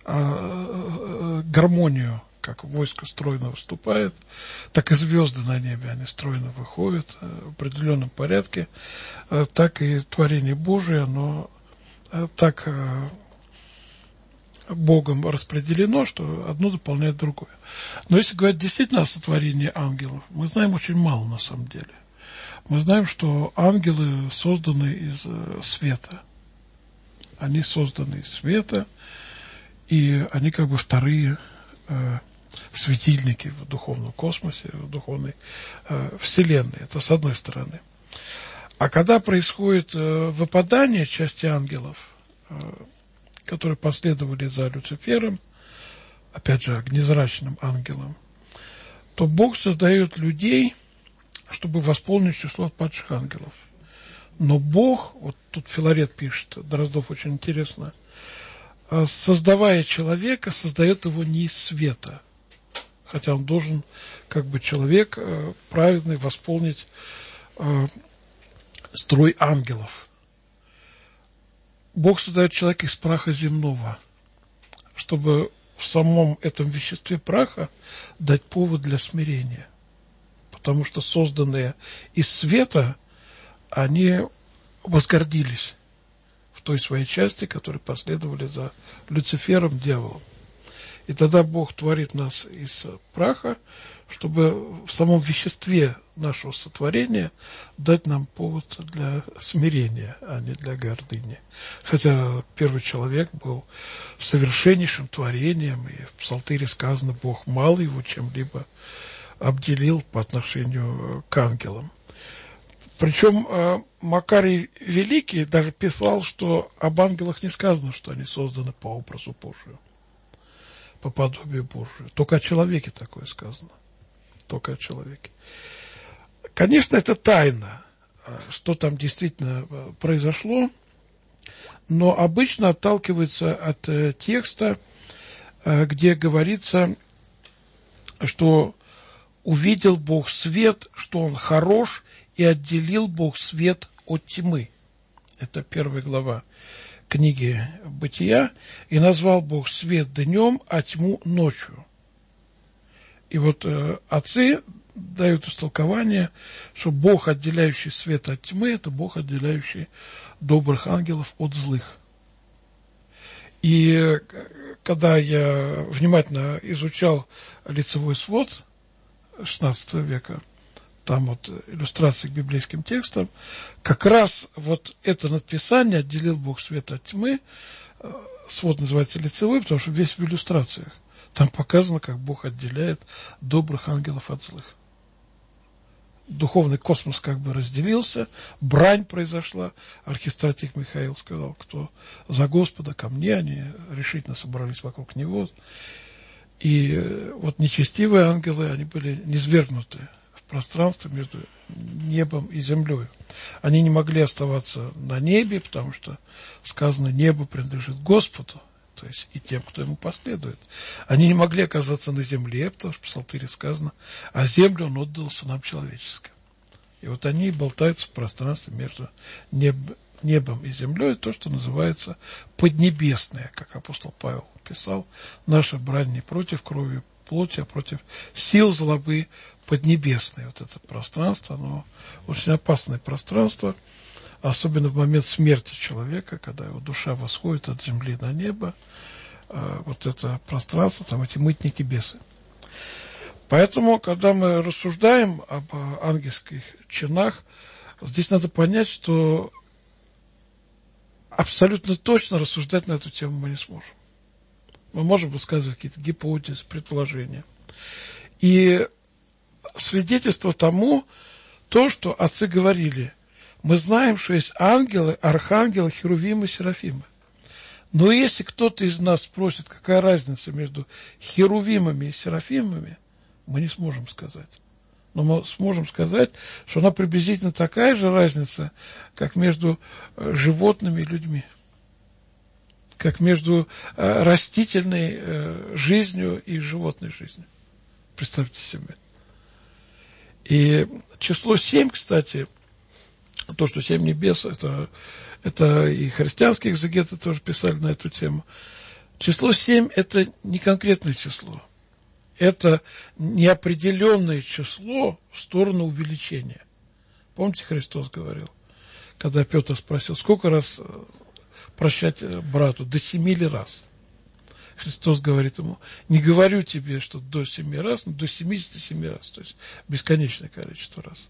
C: а гармонию. Как войско стройно выступает, так и звезды на небе, они стройно выходят в определенном порядке, так и творение Божие, оно так Богом распределено, что одно дополняет другое. Но если говорить действительно о сотворении ангелов, мы знаем очень мало на самом деле. Мы знаем, что ангелы созданы из света. Они созданы из света, и они вторые светильники в духовном космосе, в духовной вселенной. Это с одной стороны. А когда происходит выпадание части ангелов, которые последовали за Люцифером, опять же, огнезрачным ангелом, то Бог создает людей, чтобы восполнить число падших ангелов. Но Бог, тут Филарет пишет, Дроздов очень интересно, создавая человека, создает его не из света. Хотя он должен, человек праведный, восполнить строй ангелов. Бог создает человека из праха земного, чтобы в самом этом веществе праха дать повод для смирения. Потому что созданные из света, они возгордились в той своей части, которые последовали за Люцифером, дьяволом. И тогда Бог творит нас из праха, чтобы в самом веществе нашего сотворения дать нам повод для смирения, а не для гордыни. Хотя первый человек был совершеннейшим творением, и в Псалтире сказано, Бог мало его чем-либо обделил по отношению к ангелам. Причем Макарий Великий даже писал, что об ангелах не сказано, что они созданы по образу Божию, по подобию Божию. Только о человеке такое сказано. Только о человеке. Конечно, это тайна, что там действительно произошло, но обычно отталкивается от текста, где говорится, что увидел Бог свет, что он хорош, и отделил Бог свет от тьмы. Это 1 глава книги Бытия. И назвал Бог свет днем, а тьму ночью. И вот отцы дают истолкование, что Бог, отделяющий свет от тьмы, это Бог, отделяющий добрых ангелов от злых. И когда я внимательно изучал лицевой свод XVI века, там вот иллюстрации к библейским текстам, как раз вот это надписание «Отделил Бог свет от тьмы», свод называется лицевой, потому что весь в иллюстрациях. Там показано, как Бог отделяет добрых ангелов от злых. Духовный космос как бы разделился, брань произошла. Архистратик Михаил сказал, кто за Господа, ко мне. Они решительно собрались вокруг него. И вот нечестивые ангелы, они были низвергнуты в пространство между небом и землей. Они не могли оставаться на небе, потому что сказано, небо принадлежит Господу, то есть и тем, кто ему последует. Они не могли оказаться на земле, потому что в Псалтире сказано, а землю он отдал сынам человеческим. И вот они болтаются в пространстве между небом и землей, то, что называется поднебесное, как апостол Павел писал, наша брань не против крови плоти, а против сил злобы поднебесной. Вот это пространство, оно очень опасное пространство, особенно в момент смерти человека, когда его душа восходит от земли на небо, вот это пространство, там эти мытники бесы. Поэтому, когда мы рассуждаем об ангельских чинах, здесь надо понять, что абсолютно точно рассуждать на эту тему мы не сможем. Мы можем высказывать какие-то гипотезы, предположения. И свидетельство тому, то, что отцы говорили, мы знаем, что есть ангелы, архангелы, херувимы, серафимы. Но если кто-то из нас спросит, какая разница между херувимами и серафимами, мы не сможем сказать. Но мы сможем сказать, что она приблизительно такая же разница, как между животными и людьми, как между растительной жизнью и животной жизнью. Представьте себе. И число 7, кстати, то, что 7 небес, это и христианские экзегеты тоже писали на эту тему. Число 7 – это не конкретное число. Это неопределенное число в сторону увеличения. Помните, Христос говорил, когда Петр спросил, сколько раз прощать брату? До 7 раз. Христос говорит ему, не говорю тебе, что до 7 раз, но до 77 раз. То есть бесконечное количество раз.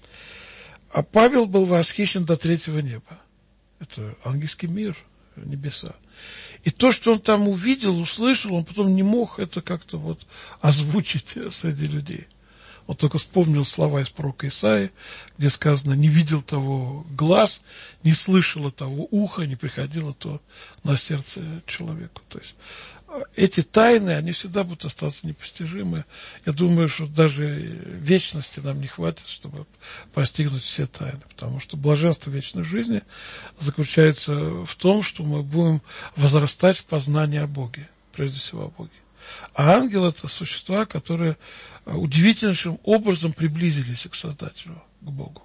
C: А Павел был восхищен до 3-го неба. Это ангельский мир, небеса. И то, что он там увидел, услышал, он потом не мог это как-то вот озвучить среди людей. Он только вспомнил слова из пророка Исаии, где сказано, не видел того глаз, не слышало того уха, не приходило то на сердце человеку. То есть эти тайны, они всегда будут оставаться непостижимы. Я думаю, что даже вечности нам не хватит, чтобы постигнуть все тайны. Потому что блаженство вечной жизни заключается в том, что мы будем возрастать в познании о Боге, прежде всего о Боге. А ангелы – это существа, которые удивительнейшим образом приблизились к Создателю, к Богу.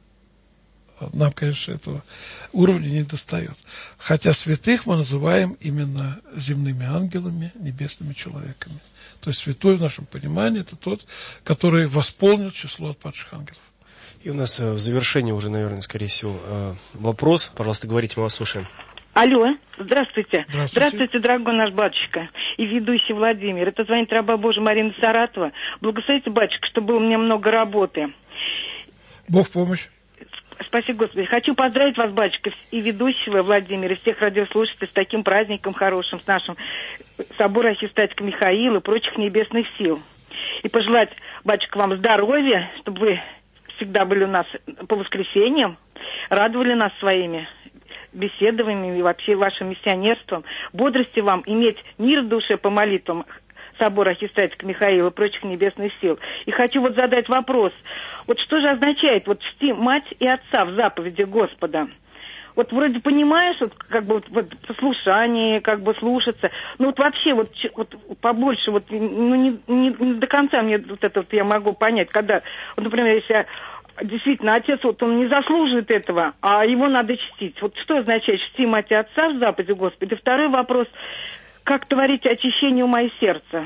C: Нам, конечно, этого уровня не достает. Хотя святых мы называем именно земными ангелами, небесными человеками. То есть святой в нашем понимании – это тот, который восполнил число отпадших ангелов.
D: И у нас в завершении уже, наверное, скорее всего, вопрос. Пожалуйста, говорите, мы вас слушаем.
H: Алло, здравствуйте.
C: Здравствуйте.
H: Здравствуйте, дорогой наш батюшка и ведущий Владимир. Это звонит раба Божия Марина Саратова. Благословите, батюшка, чтобы было у меня много работы.
C: Бог в помощь.
H: Спасибо, Господи. Хочу поздравить вас, батюшка, и ведущего Владимира, и всех радиослушателей с таким праздником хорошим, с нашим собором архистратика Михаила и прочих небесных сил. И пожелать, батюшка, вам здоровья, чтобы вы всегда были у нас по воскресеньям, радовали нас своими беседованиями и вообще вашим миссионерством. Бодрости вам, иметь мир в душе по молитвам собора архистратика Михаила и прочих небесных сил. И хочу вот задать вопрос. Вот что же означает вот чти мать и отца в заповеди Господа? Вот вроде понимаешь, вот как бы вот послушание, как бы слушаться. Ну вот вообще вот побольше, вот ну не до конца мне вот это вот я могу понять, когда, вот, например, если действительно отец вот он не заслуживает этого, а его надо чтить. Вот что означает чти мать и отца в заповеди Господи? Второй вопрос: как творить очищение ума и сердца?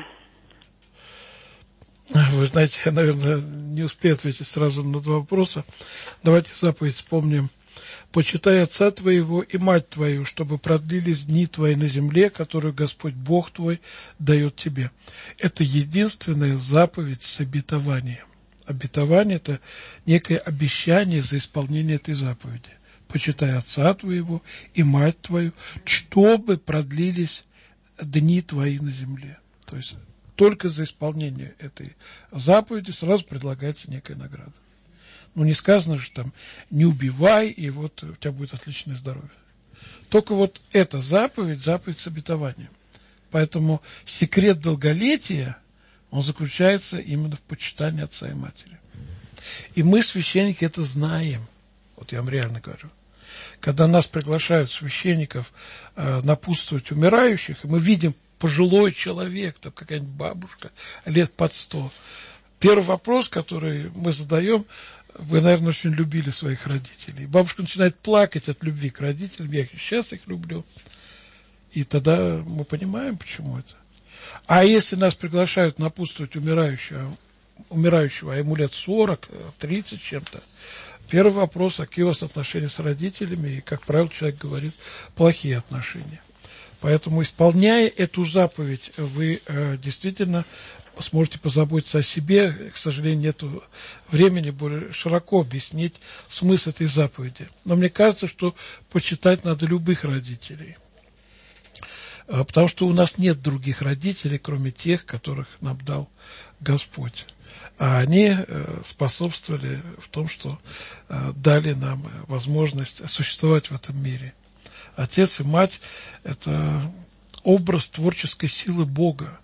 C: Вы знаете, я, наверное, не успею ответить сразу на два вопроса. Давайте заповедь вспомним. «Почитай отца твоего и мать твою, чтобы продлились дни твои на земле, которую Господь Бог твой дает тебе». Это единственная заповедь с обетованием. Обетование – это некое обещание за исполнение этой заповеди. «Почитай отца твоего и мать твою, чтобы продлились дни твои на земле». То есть только за исполнение этой заповеди сразу предлагается некая награда. Ну, не сказано же там, не убивай, и вот у тебя будет отличное здоровье. Только вот эта заповедь с обетованием. Поэтому секрет долголетия, он заключается именно в почитании отца и матери. И мы, священники, это знаем. Вот я вам реально говорю. Когда нас приглашают священников напутствовать умирающих, и мы видим пожилой человек, там какая-нибудь бабушка, лет под 100. Первый вопрос, который мы задаем: вы, наверное, очень любили своих родителей. Бабушка начинает плакать от любви к родителям. Я сейчас их люблю. И тогда мы понимаем, почему это. А если нас приглашают напутствовать умирающего, а ему лет 40, 30 чем-то, первый вопрос: а какие у вас отношения с родителями? И, как правило, человек говорит, плохие отношения. Поэтому, исполняя эту заповедь, вы действительно сможете позаботиться о себе. К сожалению, нет времени более широко объяснить смысл этой заповеди. Но мне кажется, что почитать надо любых родителей. Потому что у нас нет других родителей, кроме тех, которых нам дал Господь. А они способствовали в том, что дали нам возможность существовать в этом мире. Отец и мать – это образ творческой силы Бога.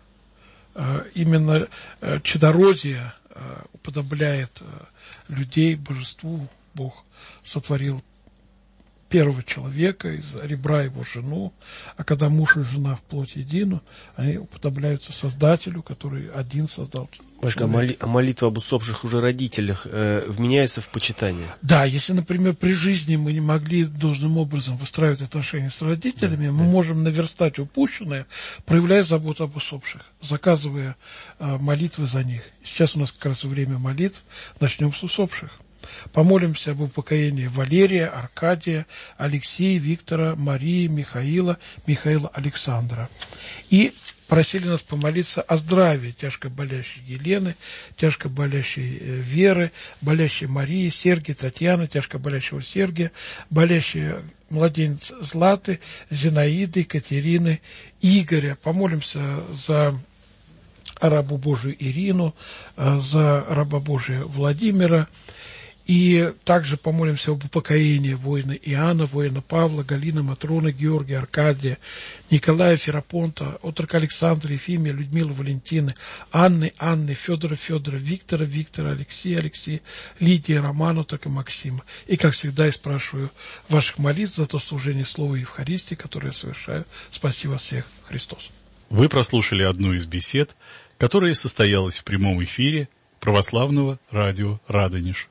C: Именно чадородие уподобляет людей божеству. Бог сотворил первого человека, из ребра его жену, а когда муж и жена в плоть едину, они уподобляются Создателю, который один создал.
D: Башка, а молитва об усопших уже родителях вменяется в почитание? Да,
C: если, например, при жизни мы не могли должным образом выстраивать отношения с родителями, мы можем наверстать упущенное, проявляя заботу об усопших, заказывая молитвы за них. Сейчас у нас как раз время молитв, начнем с усопших. Помолимся об упокоении Валерия, Аркадия, Алексея, Виктора, Марии, Михаила, Александра. И просили нас помолиться о здравии тяжко болящей Елены, тяжко болящей Веры, болящей Марии, Сергия, Татьяны, тяжко болящего Сергия, болящей младенец Златы, Зинаиды, Екатерины, Игоря. Помолимся за рабу Божию Ирину, за раба Божия Владимира. И также помолимся об упокоении воина Иоанна, воина Павла, Галины, Матроны, Георгия, Аркадия, Николая, Ферапонта, отрока Александра, Ефимия, Людмилы, Валентины, Анны, Федора, Виктора, Алексея, Лидии, Романа, так и Максима. И, как всегда, я спрашиваю ваших молитв за то служение Слова Евхаристии, которое я совершаю. Спаси вас всех, Христос.
B: Вы прослушали одну из бесед, которая состоялась в прямом эфире православного радио «Радонеж».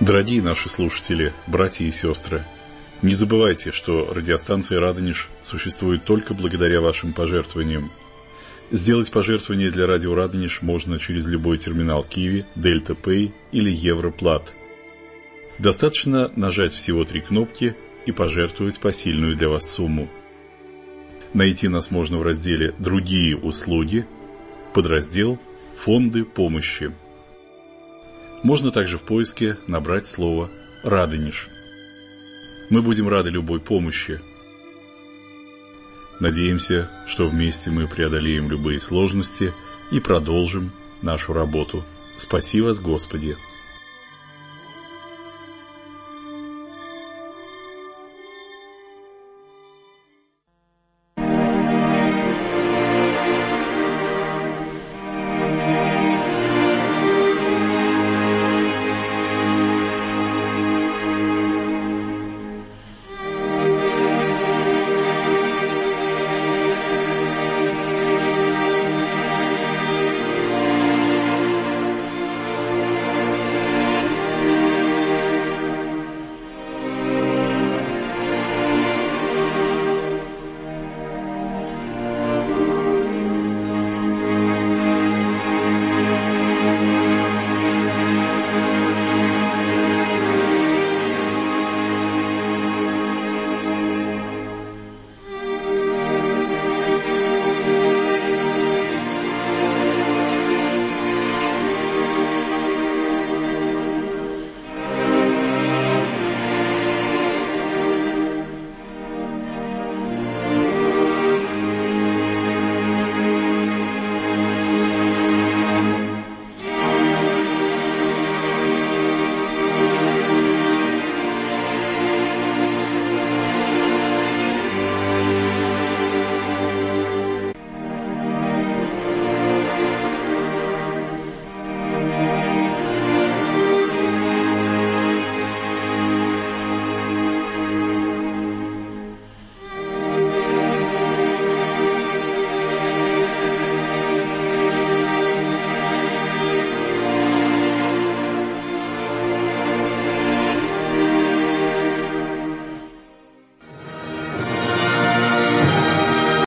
B: Дорогие наши слушатели, братья и сестры, не забывайте, что радиостанция «Радонеж» существует только благодаря вашим пожертвованиям. Сделать пожертвование для радио «Радонеж» можно через любой терминал Киви, Дельта Пэй или Европлат. Достаточно нажать всего 3 кнопки и пожертвовать посильную для вас сумму. Найти нас можно в разделе «Другие услуги», подраздел «Фонды помощи». Можно также в поиске набрать слово «Радонеж». Мы будем рады любой помощи. Надеемся, что вместе мы преодолеем любые сложности и продолжим нашу работу. Спаси вас, Господи!